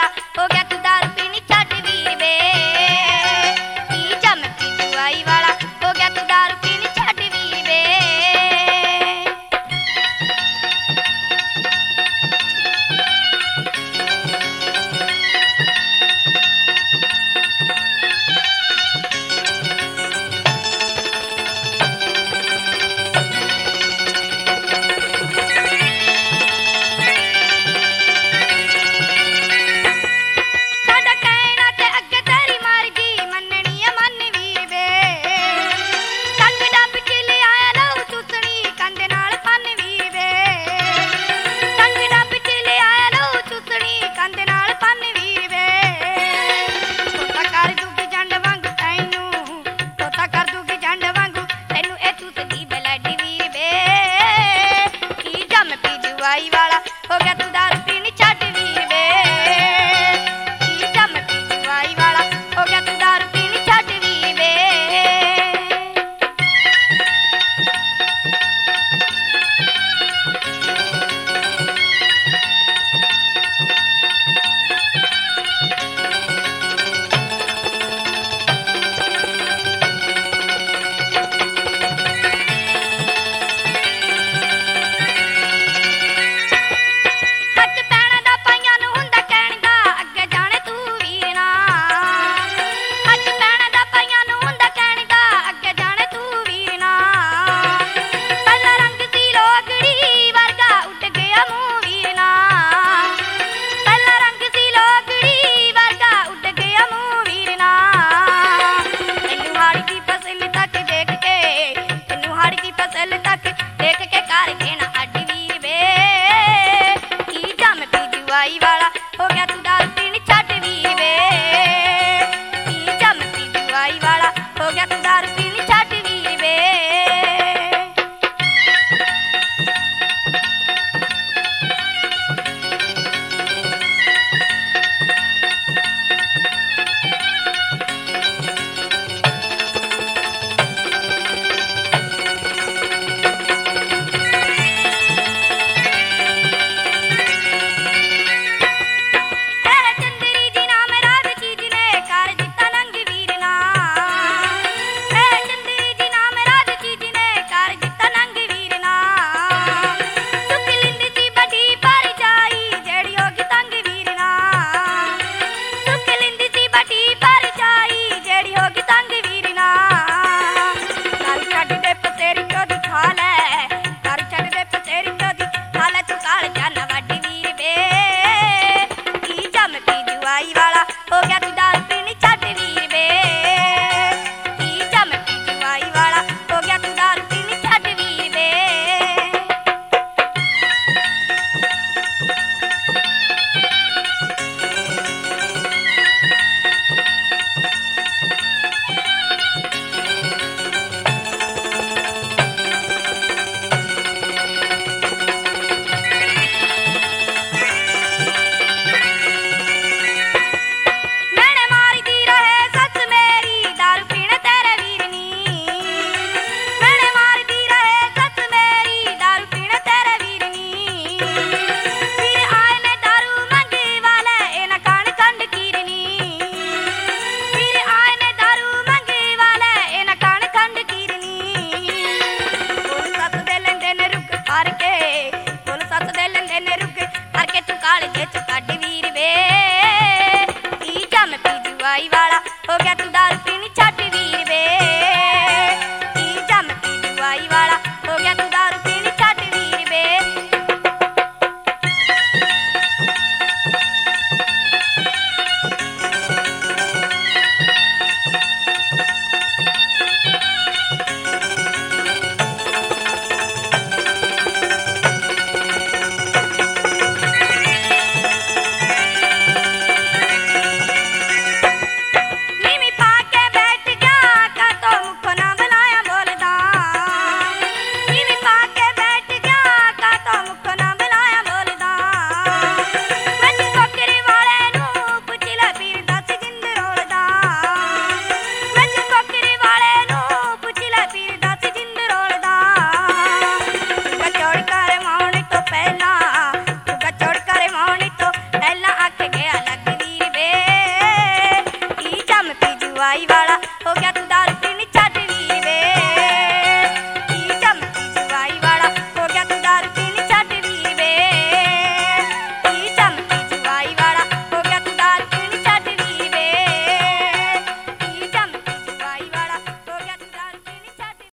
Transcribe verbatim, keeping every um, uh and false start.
वाला हो गया तू दारू पीनी छट वीर वे की चमकी जुआई वाला हो गया तू दारू पीनी छट वीर वे। जुआई वाला हो गया तू दारू पीनी छट वीर वे की चमकी जुआई वाला हो गया तू दारू पीनी छट वीर वे। जुआई वाला हो गया तू दारू पीनी छट वीर वे की चमकी जुआई वाला हो गया तू दारू पीनी छट वीर वे। जुआई वाला हो गया तू दारू पीनी छट वीर वे की चमकी जुआई वाला हो गया तू दारू पीनी छट वीर वे। जुआई वाला हो गया तू